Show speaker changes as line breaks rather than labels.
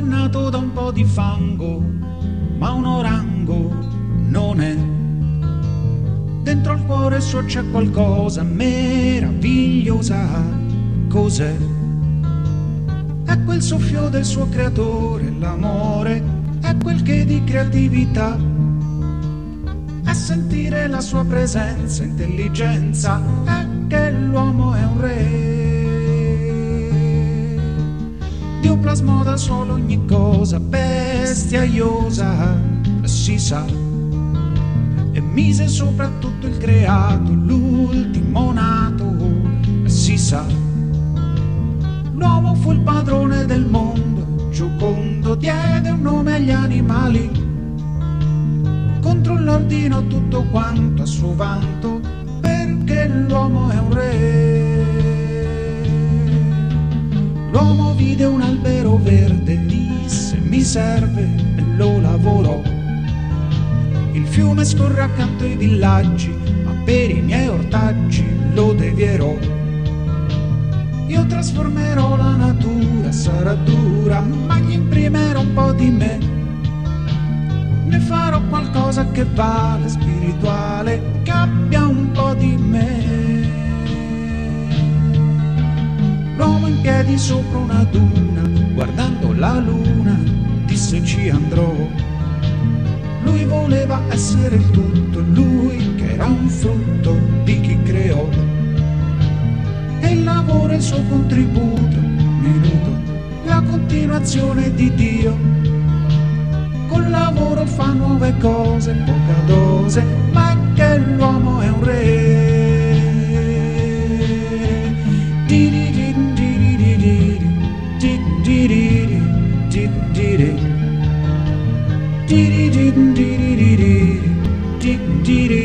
nato da un po' di fango, ma un orango non è. Dentro al cuore suo c'è qualcosa meravigliosa. Cos'è? È quel soffio del suo creatore, l'amore, è quel che di creatività. È sentire la sua presenza, intelligenza, è che l'uomo è un re. Dio plasmò da solo ogni cosa bestiaiosa, si sa, e mise sopra tutto il creato, l'ultimo nato, si sa. L'uomo fu il padrone del mondo, Giocondo diede un nome agli animali, contro l'ordino tutto quanto a suo vanto, perché l'uomo è un re. L'uomo vide un albero verde, disse mi serve e lo lavorò. Il fiume scorre accanto ai villaggi, ma per i miei ortaggi lo devierò. Io trasformerò la natura, sarà dura, ma gli imprimerò un po' di me. Ne farò qualcosa che vale, spirituale, che abbia un po' di me. L'uomo in piedi sopra una duna, guardando la luna, disse ci andrò. Lui voleva essere il tutto, lui che era un frutto di chi creò. E il lavoro è il suo contributo, minuto, la continuazione di Dio. Col lavoro fa nuove cose, poca dose, ma è che l'uomo è un re. Dee